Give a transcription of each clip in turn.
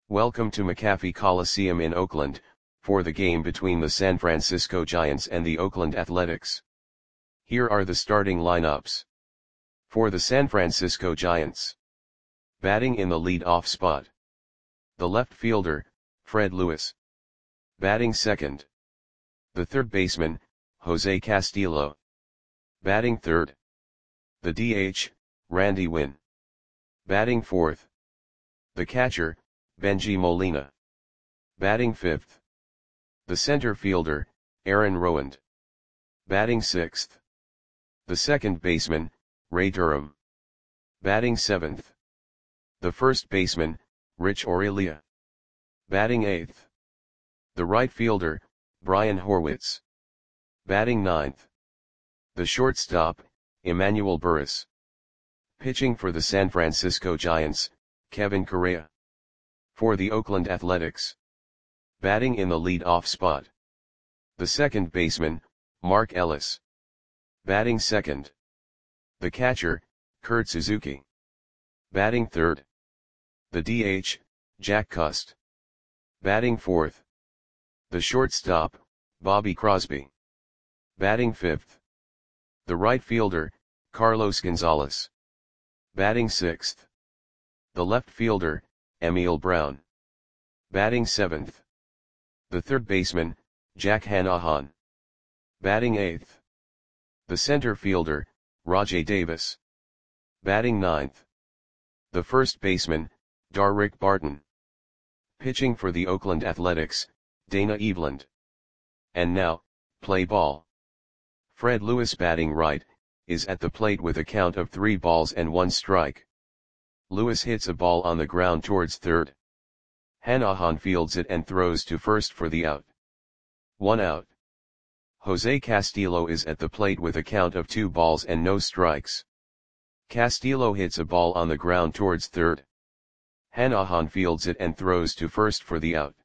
Welcome to McAfee Coliseum in Oakland, for the game between the San Francisco Giants and the Oakland Athletics. Here are the starting lineups. For the San Francisco Giants. Batting in the lead-off spot. The left fielder, Fred Lewis. Batting second. The third baseman, Jose Castillo. Batting third. The DH, Randy Winn. Batting fourth. The catcher, Bengie Molina. Batting fifth. The center fielder, Aaron Rowand. Batting sixth. The second baseman, Ray Durham. Batting seventh. The first baseman, Rich Aurelia. Batting eighth. The right fielder, Brian Horwitz. Batting ninth. The shortstop, Emmanuel Burris. Pitching for the San Francisco Giants, Kevin Correa. For the Oakland Athletics. Batting in the lead-off spot. The second baseman, Mark Ellis. Batting second. The catcher, Kurt Suzuki. Batting third. The DH, Jack Cust. Batting fourth. The shortstop, Bobby Crosby. Batting fifth. The right fielder, Carlos Gonzalez. Batting sixth. The left fielder, Emil Brown. Batting seventh. The third baseman, Jack Hanahan. Batting eighth. The center fielder, Rajai Davis. Batting ninth. The first baseman, Darrick Barton. Pitching for the Oakland Athletics, Dana Eveland. And now, play ball. Fred Lewis batting right, is at the plate with a count of 3 balls and 1 strike. Lewis hits a ball on the ground towards third. Hanahan fields it and throws to first for the out. 1 out. Jose Castillo is at the plate with a count of 2 balls and no strikes. Castillo hits a ball on the ground towards third. Hanahan fields it and throws to first for the out.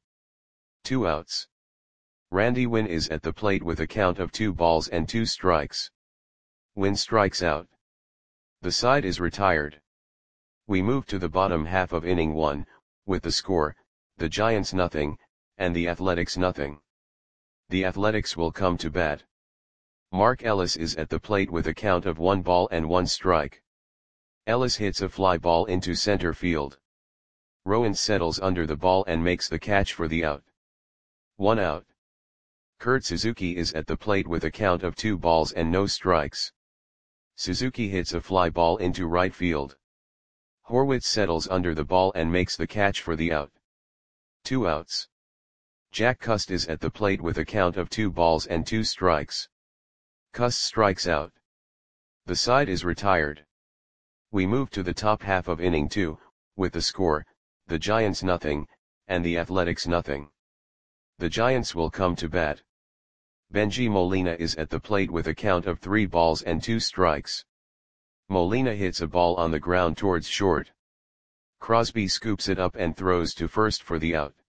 2 outs. Randy Winn is at the plate with a count of 2 balls and 2 strikes. Winn strikes out. The side is retired. We move to the bottom half of inning 1, with the score, the Giants nothing, and the Athletics nothing. The Athletics will come to bat. Mark Ellis is at the plate with a count of 1 ball and 1 strike. Ellis hits a fly ball into center field. Rowand settles under the ball and makes the catch for the out. 1 out. Kurt Suzuki is at the plate with a count of 2 balls and no strikes. Suzuki hits a fly ball into right field. Horwitz settles under the ball and makes the catch for the out. 2 outs. Jack Cust is at the plate with a count of 2 balls and 2 strikes. Cust strikes out. The side is retired. We move to the top half of inning 2, with the score, the Giants nothing, and the Athletics nothing. The Giants will come to bat. Bengie Molina is at the plate with a count of 3 balls and 2 strikes. Molina hits a ball on the ground towards short. Crosby scoops it up and throws to first for the out.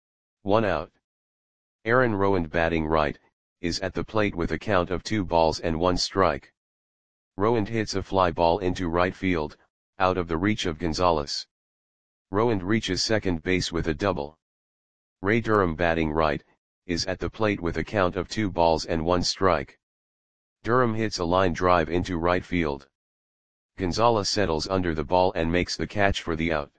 1 out. Aaron Rowand batting right, is at the plate with a count of 2 balls and 1 strike. Rowand hits a fly ball into right field, out of the reach of Gonzalez. Rowand reaches second base with a double. Ray Durham batting right, is at the plate with a count of 2 balls and 1 strike. Durham hits a line drive into right field. Gonzalez settles under the ball and makes the catch for the out.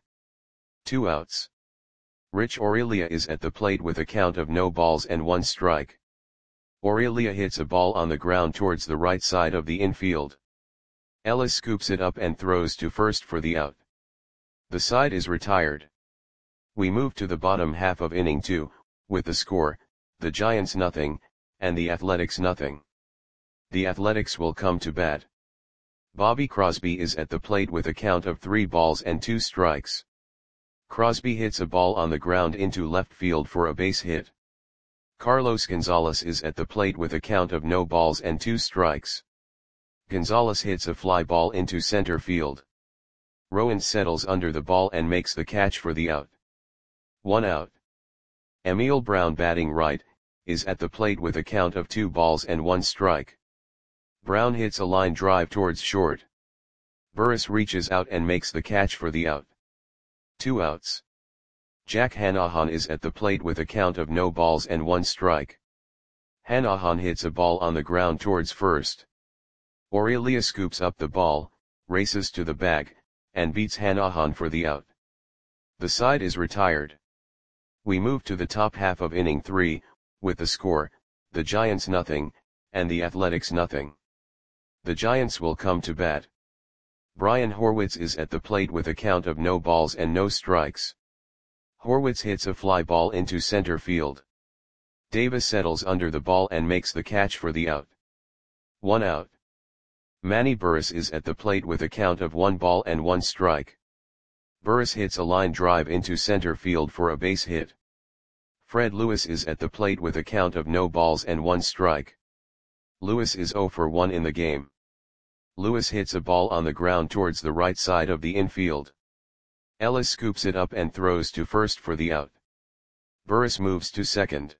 2 outs. Rich Aurelia is at the plate with a count of no balls and 1 strike. Aurelia hits a ball on the ground towards the right side of the infield. Ellis scoops it up and throws to first for the out. The side is retired. We move to the bottom half of inning 2, with the score, the Giants nothing, and the Athletics nothing. The Athletics will come to bat. Bobby Crosby is at the plate with a count of 3 balls and 2 strikes. Crosby hits a ball on the ground into left field for a base hit. Carlos Gonzalez is at the plate with a count of no balls and 2 strikes. Gonzalez hits a fly ball into center field. Rowand settles under the ball and makes the catch for the out. 1 out. Emil Brown batting right, is at the plate with a count of 2 balls and 1 strike. Brown hits a line drive towards short. Burris reaches out and makes the catch for the out. 2 outs. Jack Hanahan is at the plate with a count of no balls and 1 strike. Hanahan hits a ball on the ground towards first. Aurelia scoops up the ball, races to the bag, and beats Hanahan for the out. The side is retired. We move to the top half of inning 3, with the score, the Giants nothing, and the Athletics nothing. The Giants will come to bat. Brian Horwitz is at the plate with a count of no balls and no strikes. Horwitz hits a fly ball into center field. Davis settles under the ball and makes the catch for the out. 1 out. Manny Burris is at the plate with a count of 1 ball and 1 strike. Burris hits a line drive into center field for a base hit. Fred Lewis is at the plate with a count of no balls and 1 strike. Lewis is 0 for 1 in the game. Lewis hits a ball on the ground towards the right side of the infield. Ellis scoops it up and throws to first for the out. Burris moves to second.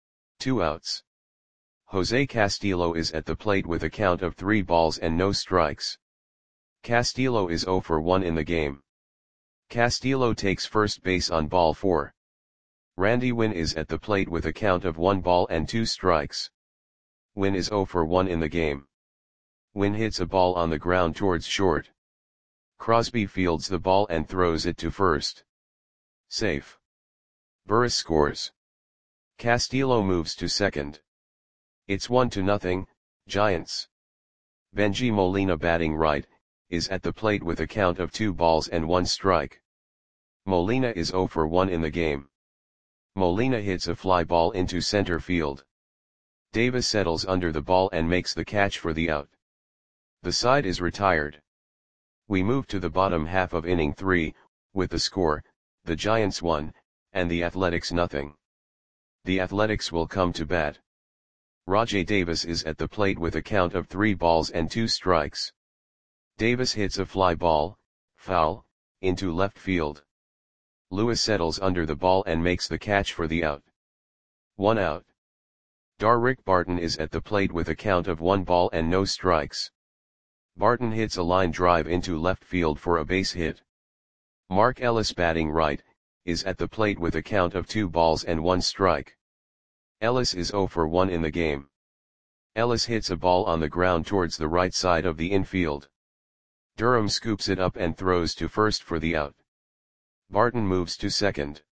2 outs. Jose Castillo is at the plate with a count of 3 balls and no strikes. Castillo is 0 for 1 in the game. Castillo takes first base on ball 4. Randy Winn is at the plate with a count of 1 ball and 2 strikes. Winn is 0 for 1 in the game. Winn hits a ball on the ground towards short. Crosby fields the ball and throws it to first. Safe. Burris scores. Castillo moves to second. It's 1-0, Giants. Benji Molina, batting right, is at the plate with a count of 2 balls and 1 strike. Molina is 0 for 1 in the game. Molina hits a fly ball into center field. Davis settles under the ball and makes the catch for the out. The side is retired. We move to the bottom half of inning 3, with the score, the Giants 1, and the Athletics nothing. The Athletics will come to bat. Rajai Davis is at the plate with a count of 3 balls and 2 strikes. Davis hits a fly ball, foul, into left field. Lewis settles under the ball and makes the catch for the out. 1 out. Darrick Barton is at the plate with a count of 1 ball and no strikes. Barton hits a line drive into left field for a base hit. Mark Ellis, batting right, is at the plate with a count of 2 balls and 1 strike. Ellis is 0 for 1 in the game. Ellis hits a ball on the ground towards the right side of the infield. Durham scoops it up and throws to first for the out. Barton moves to second.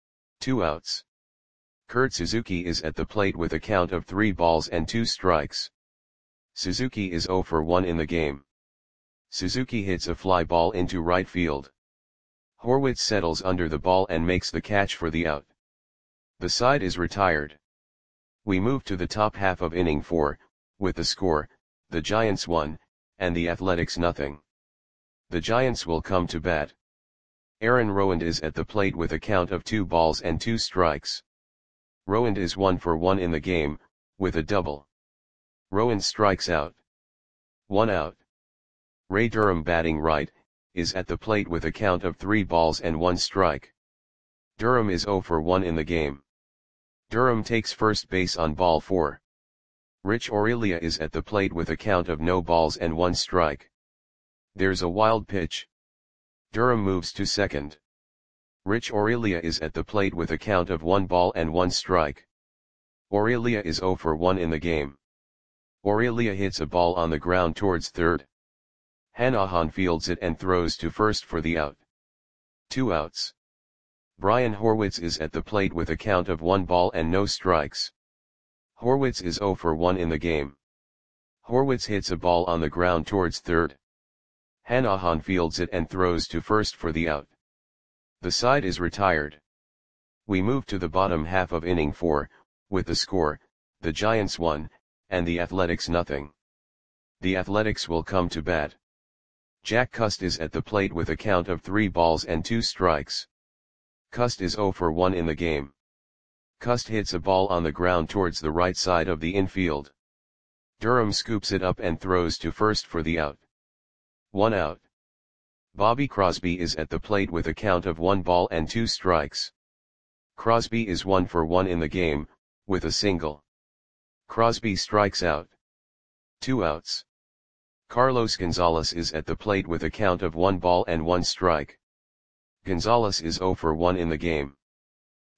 2 outs. Kurt Suzuki is at the plate with a count of 3 balls and 2 strikes. Suzuki is 0 for 1 in the game. Suzuki hits a fly ball into right field. Horwitz settles under the ball and makes the catch for the out. The side is retired. We move to the top half of inning 4, with the score, the Giants 1, and the Athletics nothing. The Giants will come to bat. Aaron Rowand is at the plate with a count of 2 balls and 2 strikes. Rowand is 1 for 1 in the game, with a double. Rowand strikes out. 1 out. Ray Durham, batting right, is at the plate with a count of 3 balls and 1 strike. Durham is 0 for 1 in the game. Durham takes first base on ball 4. Rich Aurelia is at the plate with a count of no balls and 1 strike. There's a wild pitch. Durham moves to second. Rich Aurelia is at the plate with a count of 1 ball and 1 strike. Aurelia is 0 for 1 in the game. Aurelia hits a ball on the ground towards third. Hanahan fields it and throws to first for the out. 2 outs. Brian Horwitz is at the plate with a count of 1 ball and no strikes. Horwitz is 0 for 1 in the game. Horwitz hits a ball on the ground towards third. Hanahan fields it and throws to first for the out. The side is retired. We move to the bottom half of inning 4, with the score, the Giants 1, and the Athletics nothing. The Athletics will come to bat. Jack Cust is at the plate with a count of 3 balls and 2 strikes. Cust is 0 for 1 in the game. Cust hits a ball on the ground towards the right side of the infield. Durham scoops it up and throws to first for the out. 1 out. Bobby Crosby is at the plate with a count of 1 ball and 2 strikes. Crosby is 1 for 1 in the game, with a single. Crosby strikes out. 2 outs. Carlos Gonzalez is at the plate with a count of 1 ball and 1 strike. Gonzalez is 0 for 1 in the game.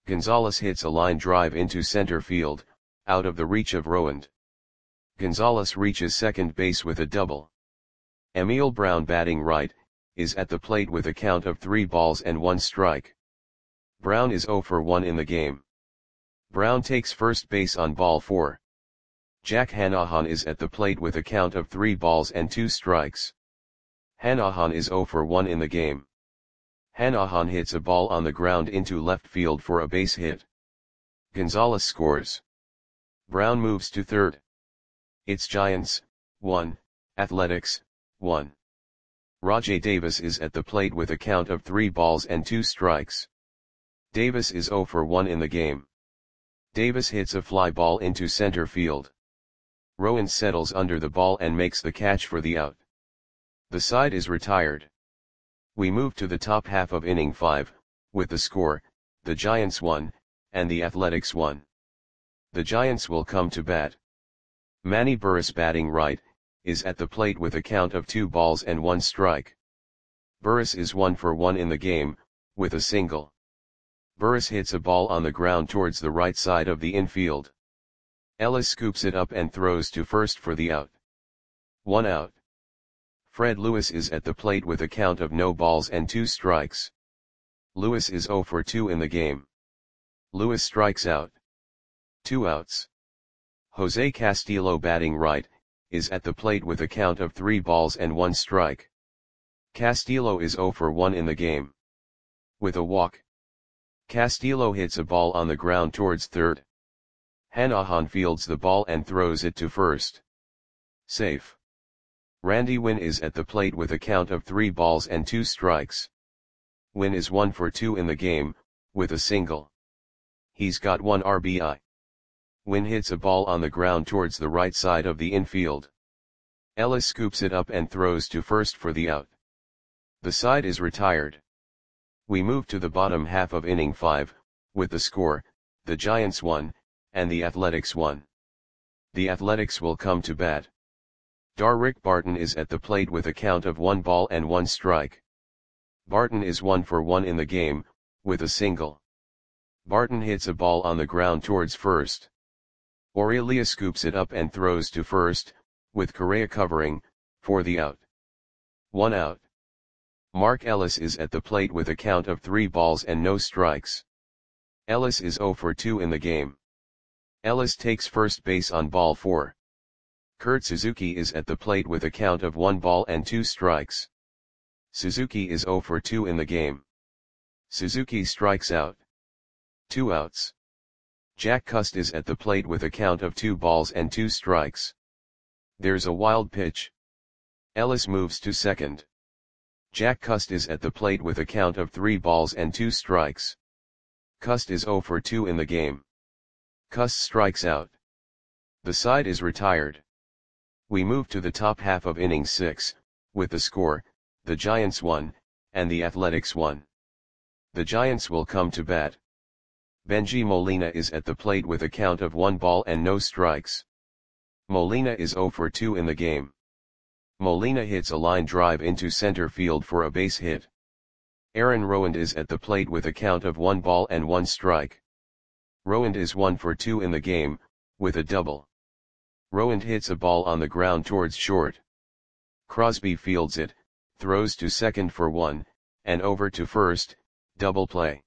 Gonzalez hits a line drive into center field, out of the reach of Rowand. Gonzalez reaches second base with a double. Emil Brown, batting right, is at the plate with a count of 3 balls and 1 strike. Brown is 0 for 1 in the game. Brown takes first base on ball 4. Jack Hanahan is at the plate with a count of 3 balls and 2 strikes. Hanahan is 0 for 1 in the game. Hanahan hits a ball on the ground into left field for a base hit. Gonzalez scores. Brown moves to third. It's Giants, 1, Athletics, 1. Rajai Davis is at the plate with a count of 3 balls and 2 strikes. Davis is 0 for 1 in the game. Davis hits a fly ball into center field. Rowand settles under the ball and makes the catch for the out. The side is retired. We move to the top half of inning 5, with the score, the Giants 1, and the Athletics 1. The Giants will come to bat. Manny Burris, batting right, is at the plate with a count of 2 balls and 1 strike. Burris is 1 for 1 in the game, with a single. Burris hits a ball on the ground towards the right side of the infield. Ellis scoops it up and throws to first for the out. 1 out. Fred Lewis is at the plate with a count of no balls and 2 strikes. Lewis is 0 for 2 in the game. Lewis strikes out. 2 outs. Jose Castillo, batting right, is at the plate with a count of 3 balls and 1 strike. Castillo is 0 for 1 in the game. With a walk. Castillo hits a ball on the ground towards third. Hanahan fields the ball and throws it to first. Safe. Randy Winn is at the plate with a count of 3 balls and 2 strikes. Winn is 1 for 2 in the game, with a single. He's got 1 RBI. Winn hits a ball on the ground towards the right side of the infield. Ellis scoops it up and throws to first for the out. The side is retired. We move to the bottom half of inning 5, with the score, the Giants 1, and the Athletics 1. The Athletics will come to bat. Darrick Barton is at the plate with a count of 1 ball and 1 strike. Barton is 1 for 1 in the game, with a single. Barton hits a ball on the ground towards first. Aurelia scoops it up and throws to first, with Correa covering, for the out. 1 out. Mark Ellis is at the plate with a count of 3 balls and no strikes. Ellis is 0 for 2 in the game. Ellis takes first base on ball 4. Kurt Suzuki is at the plate with a count of 1 ball and 2 strikes. Suzuki is 0 for 2 in the game. Suzuki strikes out. 2 outs. Jack Cust is at the plate with a count of 2 balls and 2 strikes. There's a wild pitch. Ellis moves to second. Jack Cust is at the plate with a count of 3 balls and 2 strikes. Cust is 0 for 2 in the game. Cust strikes out. The side is retired. We move to the top half of inning 6, with the score, the Giants 1, and the Athletics 1. The Giants will come to bat. Benji Molina is at the plate with a count of 1 ball and no strikes. Molina is 0 for 2 in the game. Molina hits a line drive into center field for a base hit. Aaron Rowand is at the plate with a count of 1 ball and 1 strike. Rowand is 1 for 2 in the game, with a double. Rowand hits a ball on the ground towards short. Crosby fields it, throws to second for 1, and over to first, double play.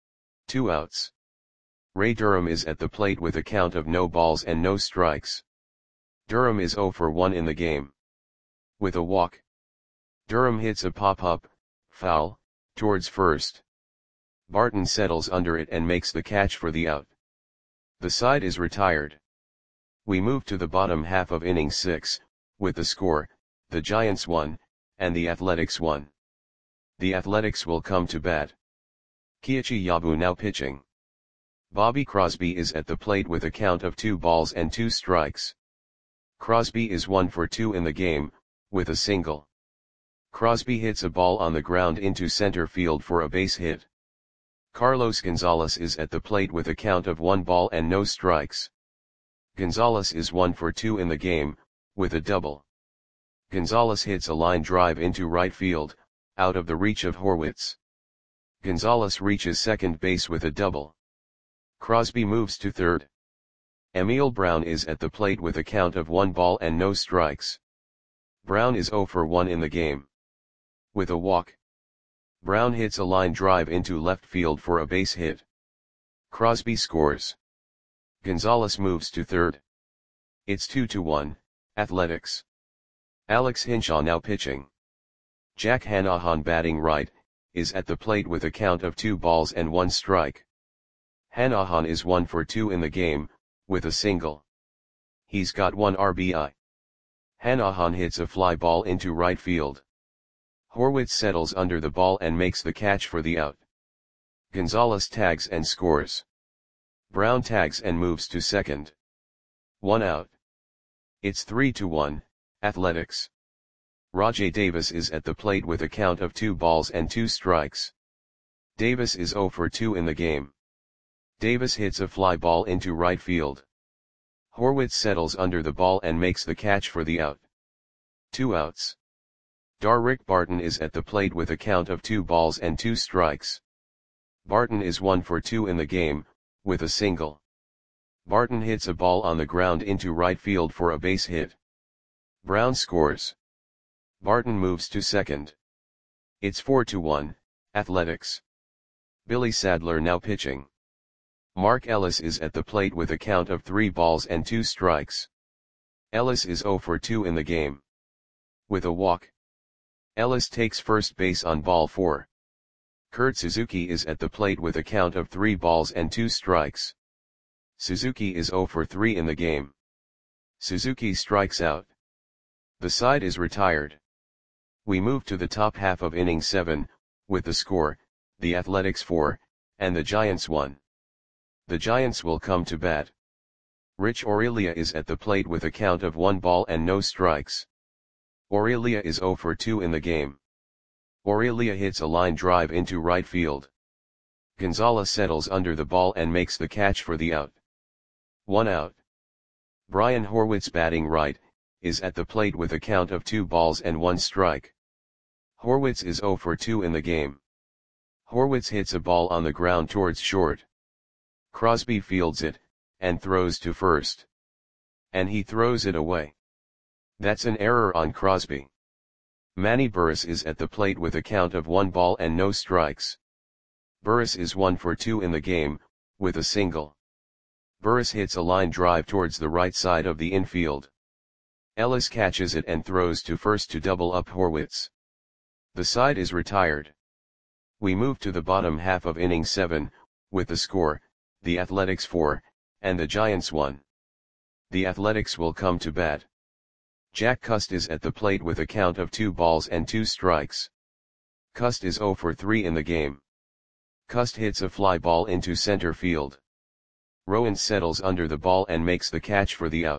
2 outs. Ray Durham is at the plate with a count of no balls and no strikes. Durham is 0 for 1 in the game. With a walk. Durham hits a pop-up, foul, towards first. Barton settles under it and makes the catch for the out. The side is retired. We move to the bottom half of inning 6, with the score, the Giants 1, and the Athletics 1. The Athletics will come to bat. Keiichi Yabu now pitching. Bobby Crosby is at the plate with a count of 2 balls and 2 strikes. Crosby is 1 for 2 in the game, with a single. Crosby hits a ball on the ground into center field for a base hit. Carlos Gonzalez is at the plate with a count of 1 ball and no strikes. Gonzalez is 1 for 2 in the game, with a double. Gonzalez hits a line drive into right field, out of the reach of Horwitz. Gonzalez reaches second base with a double. Crosby moves to third. Emil Brown is at the plate with a count of 1 ball and no strikes. Brown is 0 for 1 in the game. With a walk, Brown hits a line drive into left field for a base hit. Crosby scores. Gonzalez moves to third. It's 2-1, Athletics. Alex Hinshaw now pitching. Jack Hannahan batting right, is at the plate with a count of 2 balls and 1 strike. Hannahan is 1 for 2 in the game, with a single. He's got 1 RBI. Hannahan hits a fly ball into right field. Horwitz settles under the ball and makes the catch for the out. Gonzalez tags and scores. Brown tags and moves to second. 1 out. It's 3-1, Athletics. Rajai Davis is at the plate with a count of 2 balls and 2 strikes. Davis is 0 for 2 in the game. Davis hits a fly ball into right field. Horwitz settles under the ball and makes the catch for the out. 2 outs. Darrick Barton is at the plate with a count of 2 balls and 2 strikes. Barton is 1 for 2 in the game, with a single. Barton hits a ball on the ground into right field for a base hit. Brown scores. Barton moves to second. It's 4-1, Athletics. Billy Sadler now pitching. Mark Ellis is at the plate with a count of 3 balls and 2 strikes. Ellis is 0 for 2 in the game. With a walk, Ellis takes first base on ball 4. Kurt Suzuki is at the plate with a count of 3 balls and 2 strikes. Suzuki is 0 for 3 in the game. Suzuki strikes out. The side is retired. We move to the top half of inning 7, with the score, the Athletics 4, and the Giants 1. The Giants will come to bat. Rich Aurelia is at the plate with a count of 1 ball and no strikes. Aurelia is 0 for 2 in the game. Aurelia hits a line drive into right field. Gonzalez settles under the ball and makes the catch for the out. 1 out. Brian Horwitz batting right, is at the plate with a count of 2 balls and 1 strike. Horwitz is 0 for 2 in the game. Horwitz hits a ball on the ground towards short. Crosby fields it, and throws to first. And he throws it away. That's an error on Crosby. Manny Burris is at the plate with a count of 1 ball and no strikes. Burris is 1 for 2 in the game, with a single. Burris hits a line drive towards the right side of the infield. Ellis catches it and throws to first to double up Horwitz. The side is retired. We move to the bottom half of inning 7, with the score, the Athletics 4, and the Giants 1. The Athletics will come to bat. Jack Cust is at the plate with a count of 2 balls and 2 strikes. Cust is 0 for 3 in the game. Cust hits a fly ball into center field. Rowan settles under the ball and makes the catch for the out.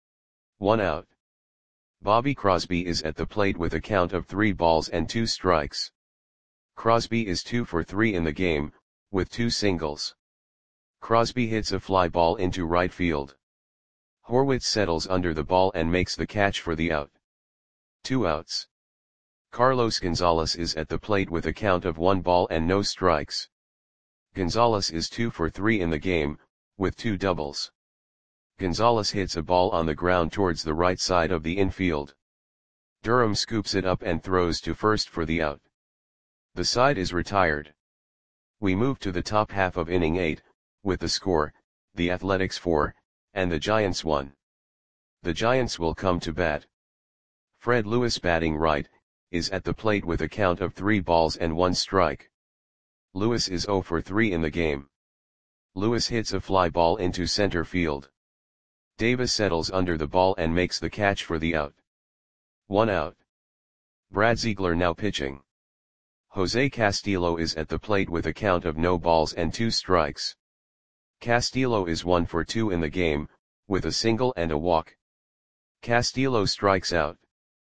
1 out. Bobby Crosby is at the plate with a count of 3 balls and 2 strikes. Crosby is 2 for 3 in the game, with 2 singles. Crosby hits a fly ball into right field. Horwitz settles under the ball and makes the catch for the out. 2 outs. Carlos Gonzalez is at the plate with a count of 1 ball and no strikes. Gonzalez is 2 for 3 in the game, with 2 doubles. Gonzalez hits a ball on the ground towards the right side of the infield. Durham scoops it up and throws to first for the out. The side is retired. We move to the top half of inning 8, with the score, the Athletics 4, and the Giants 1. The Giants will come to bat. Fred Lewis batting right, is at the plate with a count of 3 balls and 1 strike. Lewis is 0 for 3 in the game. Lewis hits a fly ball into center field. Davis settles under the ball and makes the catch for the out. 1 out. Brad Ziegler now pitching. Jose Castillo is at the plate with a count of no balls and 2 strikes. Castillo is 1 for 2 in the game, with a single and a walk. Castillo strikes out.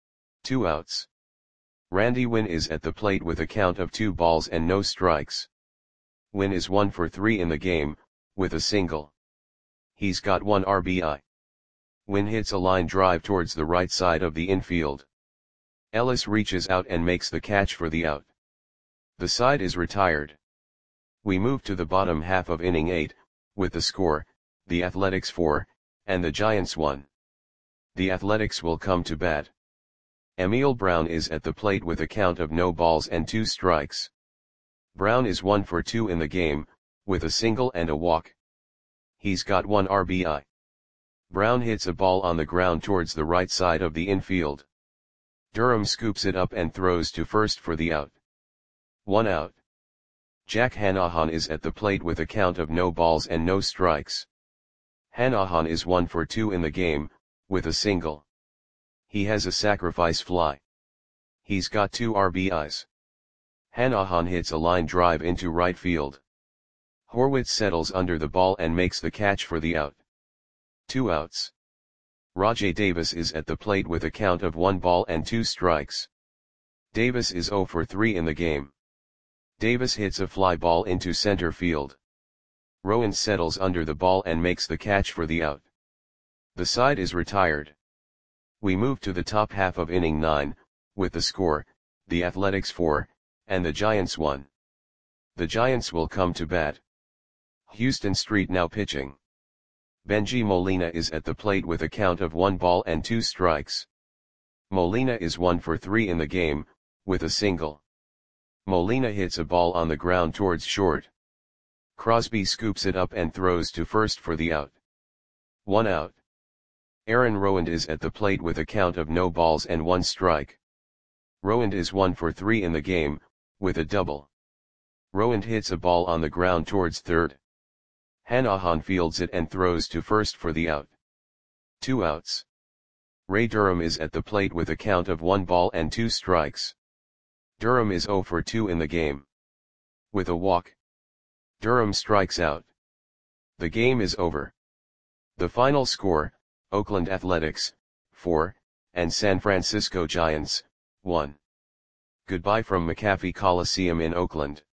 2 outs. Randy Winn is at the plate with a count of 2 balls and no strikes. Winn is 1 for 3 in the game, with a single. He's got 1 RBI. Winn hits a line drive towards the right side of the infield. Ellis reaches out and makes the catch for the out. The side is retired. We move to the bottom half of inning 8, with the score, the Athletics 4, and the Giants 1. The Athletics will come to bat. Emil Brown is at the plate with a count of no balls and 2 strikes. Brown is 1 for 2 in the game, with a single and a walk. He's got 1 RBI. Brown hits a ball on the ground towards the right side of the infield. Durham scoops it up and throws to first for the out. 1 out. Jack Hanahan is at the plate with a count of no balls and no strikes. Hanahan is 1 for 2 in the game, with a single. He has a sacrifice fly. He's got 2 RBIs. Hanahan hits a line drive into right field. Horwitz settles under the ball and makes the catch for the out. 2 outs. Rajai Davis is at the plate with a count of 1 ball and 2 strikes. Davis is 0 for 3 in the game. Davis hits a fly ball into center field. Rowan settles under the ball and makes the catch for the out. The side is retired. We move to the top half of inning 9, with the score, the Athletics 4, and the Giants 1. The Giants will come to bat. Houston Street now pitching. Benji Molina is at the plate with a count of 1 ball and 2 strikes. Molina is 1 for 3 in the game, with a single. Molina hits a ball on the ground towards short. Crosby scoops it up and throws to first for the out. 1 out. Aaron Rowand is at the plate with a count of no balls and 1 strike. Rowand is 1 for 3 in the game, with a double. Rowand hits a ball on the ground towards third. Hanahan fields it and throws to first for the out. 2 outs. Ray Durham is at the plate with a count of 1 ball and 2 strikes. Durham is 0 for 2 in the game. With a walk. Durham strikes out. The game is over. The final score, Oakland Athletics, 4, and San Francisco Giants, 1. Goodbye from McAfee Coliseum in Oakland.